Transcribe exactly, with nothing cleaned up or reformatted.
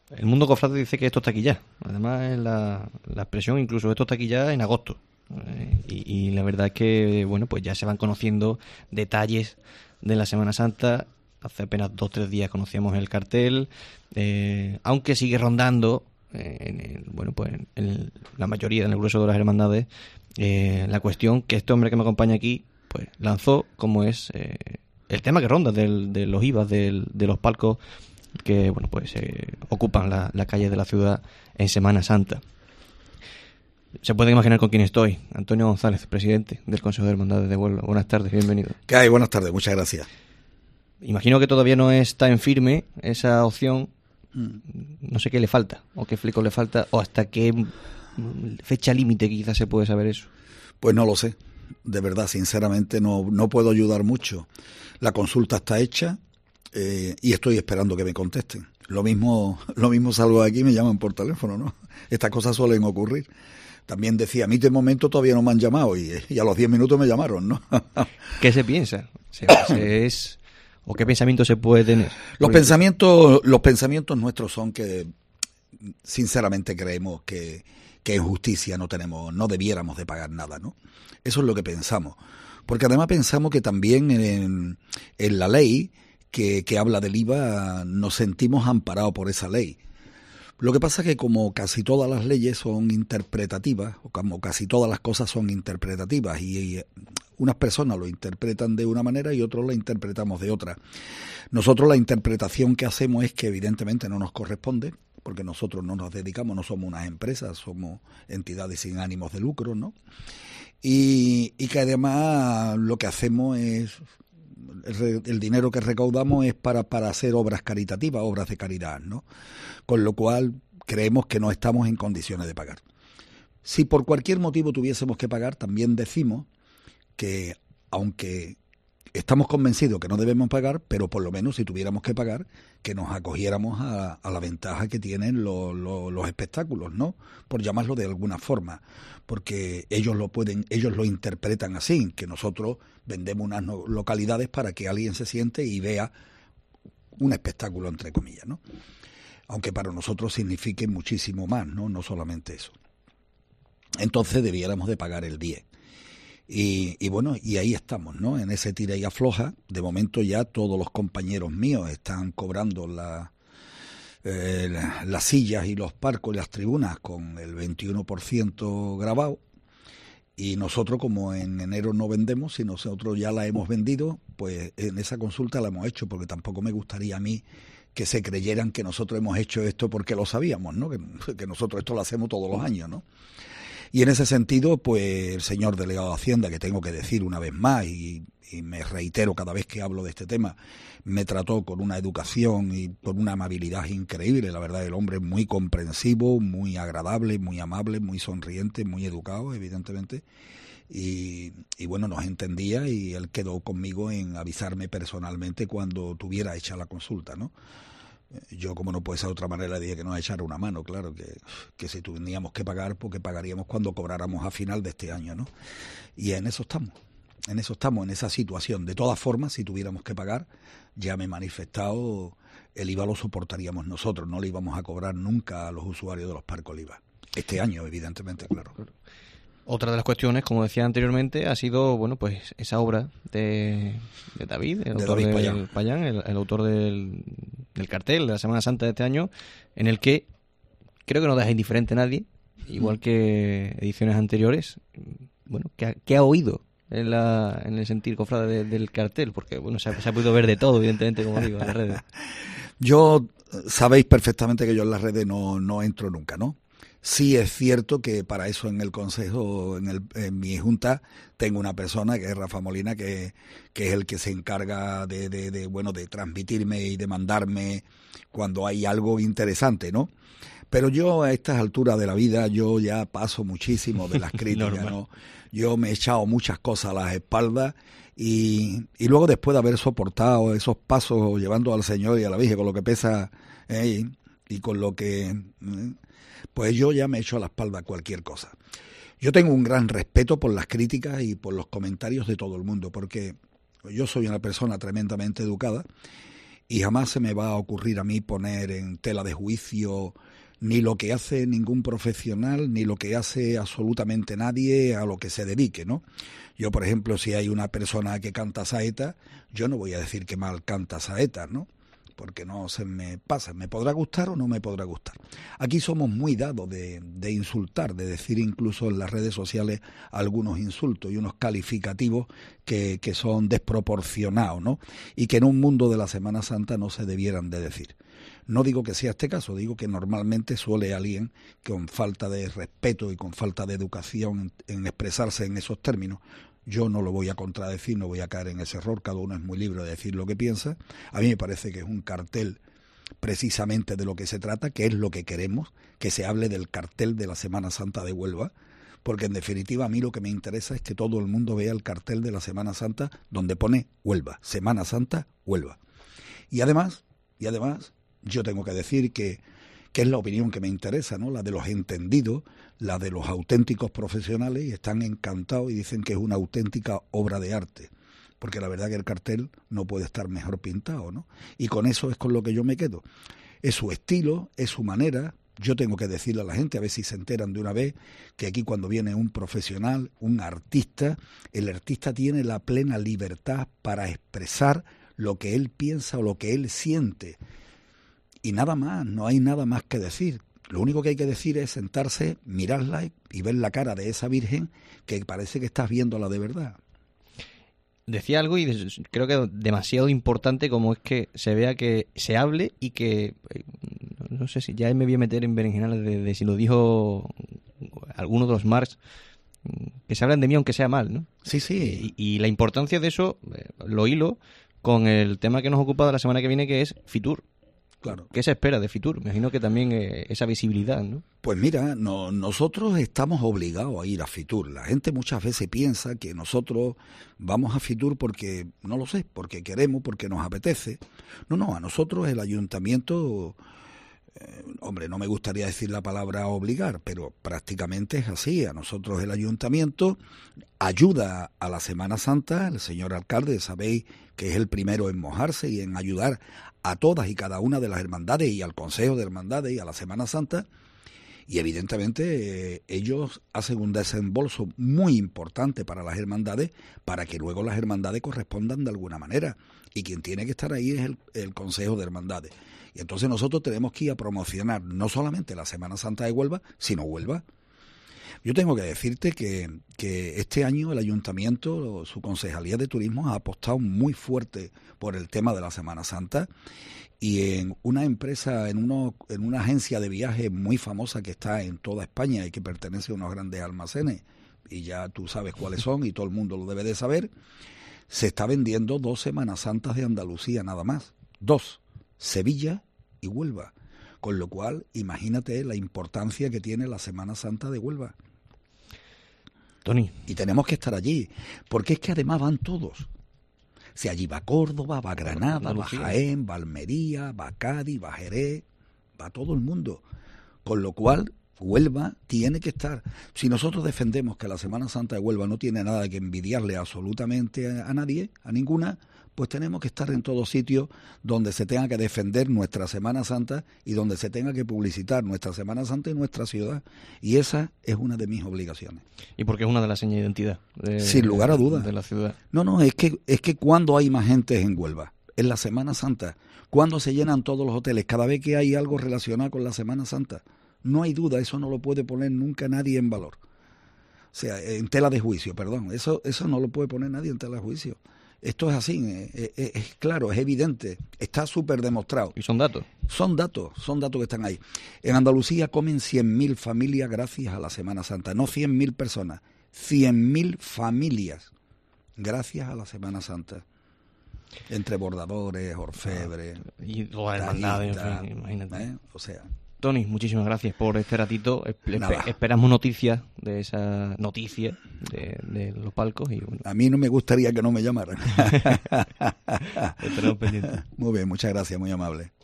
el mundo cofrade dice que esto está aquí ya. Además, es la, la expresión, incluso esto está aquí ya en agosto. Eh, y, y la verdad es que, bueno, pues ya se van conociendo detalles de la Semana Santa. Hace apenas dos o tres días conocíamos el cartel, eh, aunque sigue rondando, eh, en el, bueno, pues en, en la mayoría, en el grueso de las hermandades, eh, la cuestión que este hombre que me acompaña aquí, pues lanzó, como es eh, el tema que ronda del, de los I V As, del, de los palcos que, bueno, pues eh, ocupan la, la calle de la ciudad en Semana Santa. Se puede imaginar con quién estoy. Antonio González, presidente del Consejo de Hermandades de Huelva. Buenas tardes, bienvenido. ¿Qué hay? Buenas tardes, muchas gracias. Imagino que todavía no está en firme esa opción. No sé qué le falta, o qué fleco le falta, o hasta qué fecha límite quizás se puede saber eso. Pues no lo sé. De verdad, sinceramente, no, no puedo ayudar mucho. La consulta está hecha eh, y estoy esperando que me contesten. Lo mismo, lo mismo salgo de aquí y me llaman por teléfono, ¿no? Estas cosas suelen ocurrir. También decía, a mí de momento todavía no me han llamado y, y a los diez minutos me llamaron, ¿no? ¿Qué se piensa? ¿Se, se es, ¿O qué pensamiento se puede tener? Los pensamientos, los pensamientos nuestros son que, sinceramente, creemos que, que en justicia no tenemos, no debiéramos de pagar nada, ¿no? Eso es lo que pensamos. Porque además pensamos que también en, en la ley que, que habla del I V A nos sentimos amparados por esa ley. Lo que pasa es que como casi todas las leyes son interpretativas, o como casi todas las cosas son interpretativas, y, y unas personas lo interpretan de una manera y otros la interpretamos de otra. Nosotros la interpretación que hacemos es que evidentemente no nos corresponde, porque nosotros no nos dedicamos, no somos unas empresas, somos entidades sin ánimos de lucro, ¿no? Y, y que además lo que hacemos es, el, el dinero que recaudamos es para, para hacer obras caritativas, obras de caridad, ¿no? Con lo cual creemos que no estamos en condiciones de pagar. Si por cualquier motivo tuviésemos que pagar, también decimos que aunque estamos convencidos que no debemos pagar, pero por lo menos si tuviéramos que pagar, que nos acogiéramos a, a la ventaja que tienen lo, lo, los espectáculos, ¿no? Por llamarlo de alguna forma, porque ellos lo pueden, ellos lo interpretan así, que nosotros vendemos unas no, localidades para que alguien se siente y vea un espectáculo, entre comillas, ¿no? Aunque para nosotros signifique muchísimo más, ¿no? No solamente eso. Entonces debiéramos de pagar el diez. Y, y bueno, y ahí estamos, ¿no? En ese tira y afloja. De momento ya todos los compañeros míos están cobrando la, eh, la, las sillas y los palcos y las tribunas con el veintiuno por ciento grabado. Y nosotros, como en enero no vendemos, si nosotros ya la hemos vendido, pues en esa consulta la hemos hecho, porque tampoco me gustaría a mí que se creyeran que nosotros hemos hecho esto porque lo sabíamos, ¿no? Que, que nosotros esto lo hacemos todos los años, ¿no? Y en ese sentido, pues el señor delegado de Hacienda, que tengo que decir una vez más, y, y me reitero cada vez que hablo de este tema, me trató con una educación y con una amabilidad increíble. La verdad, el hombre es muy comprensivo, muy agradable, muy amable, muy sonriente, muy educado, evidentemente. Y, y bueno, nos entendía y él quedó conmigo en avisarme personalmente cuando tuviera hecha la consulta, ¿no? Yo, como no puede ser de otra manera, dije que nos echara una mano, claro, que, que si teníamos que pagar, porque pagaríamos cuando cobráramos a final de este año, ¿no? Y en eso estamos, en eso estamos, en esa situación. De todas formas, si tuviéramos que pagar, ya me he manifestado, el I V A lo soportaríamos nosotros, no le íbamos a cobrar nunca a los usuarios de los parques el I V A. Este año, evidentemente, claro. Otra de las cuestiones, como decía anteriormente, ha sido, bueno, pues esa obra de, de David, el de autor David del Payán, Payán el, el autor del, del cartel de la Semana Santa de este año, en el que creo que no deja indiferente a nadie, igual que ediciones anteriores. Bueno, ¿qué ha, qué ha oído en, la, en el sentir cofrade de, del cartel? Porque, bueno, se ha, se ha podido ver de todo, evidentemente, como digo, en las redes. Yo, sabéis perfectamente que yo en las redes no, no entro nunca, ¿no? Sí es cierto que para eso en el Consejo, en, el, en mi Junta, tengo una persona que es Rafa Molina, que, que es el que se encarga de, de, de, bueno, de transmitirme y de mandarme cuando hay algo interesante, ¿no? Pero yo a estas alturas de la vida, yo ya paso muchísimo de las críticas, ¿no? Yo me he echado muchas cosas a las espaldas y, y luego después de haber soportado esos pasos llevando al Señor y a la Virgen con lo que pesa eh, y, y con lo que... Eh, pues yo ya me he hecho a la espalda cualquier cosa. Yo tengo un gran respeto por las críticas y por los comentarios de todo el mundo, porque yo soy una persona tremendamente educada y jamás se me va a ocurrir a mí poner en tela de juicio ni lo que hace ningún profesional, ni lo que hace absolutamente nadie a lo que se dedique, ¿no? Yo, por ejemplo, si hay una persona que canta saeta, yo no voy a decir que mal canta saeta, ¿no? Porque no se me pasa, me podrá gustar o no me podrá gustar. Aquí somos muy dados de, de insultar, de decir incluso en las redes sociales algunos insultos y unos calificativos que, que son desproporcionados, ¿no? Y que en un mundo de la Semana Santa no se debieran de decir. No digo que sea este caso, digo que normalmente suele alguien con falta de respeto y con falta de educación en, en expresarse en esos términos. Yo no lo voy a contradecir, no voy a caer en ese error, cada uno es muy libre de decir lo que piensa. A mí me parece que es un cartel precisamente de lo que se trata, que es lo que queremos, que se hable del cartel de la Semana Santa de Huelva, porque en definitiva a mí lo que me interesa es que todo el mundo vea el cartel de la Semana Santa donde pone Huelva, Semana Santa, Huelva. Y además, y además, yo tengo que decir que, que es la opinión que me interesa, ¿no? La de los entendidos, la de los auténticos profesionales, y están encantados y dicen que es una auténtica obra de arte, porque la verdad que el cartel no puede estar mejor pintado, ¿no? Y con eso es con lo que yo me quedo. Es su estilo, es su manera. Yo tengo que decirle a la gente, a ver si se enteran de una vez, que aquí cuando viene un profesional, un artista, el artista tiene la plena libertad para expresar lo que él piensa o lo que él siente. Y nada más, no hay nada más que decir. Lo único que hay que decir es sentarse, mirarla y ver la cara de esa Virgen que parece que estás viéndola de verdad. Decía algo y creo que demasiado importante, como es que se vea, que se hable y que, no sé si ya me voy a meter en berenjenales de, de si lo dijo alguno de los Marx, que se hablan de mí aunque sea mal, ¿no? Sí, sí. Y, y la importancia de eso lo hilo con el tema que nos ocupa de la semana que viene, que es Fitur. Claro. ¿Qué se espera de Fitur? Me imagino que también eh, esa visibilidad, ¿no? Pues mira, no, nosotros estamos obligados a ir a Fitur. La gente muchas veces piensa que nosotros vamos a Fitur porque, no lo sé, porque queremos, porque nos apetece. No, no, a nosotros el ayuntamiento, eh, hombre, no me gustaría decir la palabra obligar, pero prácticamente es así. A nosotros el ayuntamiento ayuda a la Semana Santa. El señor alcalde, sabéis que es el primero en mojarse y en ayudar a todas y cada una de las hermandades y al Consejo de Hermandades y a la Semana Santa, y evidentemente eh, ellos hacen un desembolso muy importante para las hermandades para que luego las hermandades correspondan de alguna manera, y quien tiene que estar ahí es el, el Consejo de Hermandades. Y entonces nosotros tenemos que ir a promocionar no solamente la Semana Santa de Huelva, sino Huelva. Yo tengo que decirte que, que este año el Ayuntamiento, su Concejalía de Turismo, ha apostado muy fuerte por el tema de la Semana Santa, y en una empresa, en, uno, en una agencia de viajes muy famosa que está en toda España y que pertenece a unos grandes almacenes, y ya tú sabes cuáles son y todo el mundo lo debe de saber, se está vendiendo dos Semanas Santas de Andalucía nada más, dos, Sevilla y Huelva. Con lo cual, imagínate la importancia que tiene la Semana Santa de Huelva. Tony. Y tenemos que estar allí, porque es que además van todos. Si allí va Córdoba, va Granada, va Jaén, va Almería, va Cádiz, va Jerez, va todo el mundo. Con lo cual, Huelva tiene que estar. Si nosotros defendemos que la Semana Santa de Huelva no tiene nada que envidiarle absolutamente a, a nadie, a ninguna, pues tenemos que estar en todos sitios donde se tenga que defender nuestra Semana Santa y donde se tenga que publicitar nuestra Semana Santa y nuestra ciudad. Y esa es una de mis obligaciones. Y porque es una de las señas de identidad. De, Sin lugar a dudas. De la ciudad. No, no, es que, es que cuando hay más gente en Huelva, en la Semana Santa, cuando se llenan todos los hoteles, cada vez que hay algo relacionado con la Semana Santa, no hay duda, eso no lo puede poner nunca nadie en valor. O sea, en tela de juicio, perdón. Eso, eso no lo puede poner nadie en tela de juicio. Esto es así, es, es, es claro, es evidente, está súper demostrado. ¿Y son datos? Son datos, son datos que están ahí. En Andalucía comen cien mil familias gracias a la Semana Santa, no cien mil personas, cien mil familias gracias a la Semana Santa. Entre bordadores, orfebres, ah, y todas las hermandades, en fin, imagínate. ¿eh? O sea... Tony, muchísimas gracias por este ratito. Espe- esperamos noticias de esa noticia de, de los palcos. Y bueno. A mí no me gustaría que no me llamaran. Estaremos pendientes. Muy bien, muchas gracias, muy amable.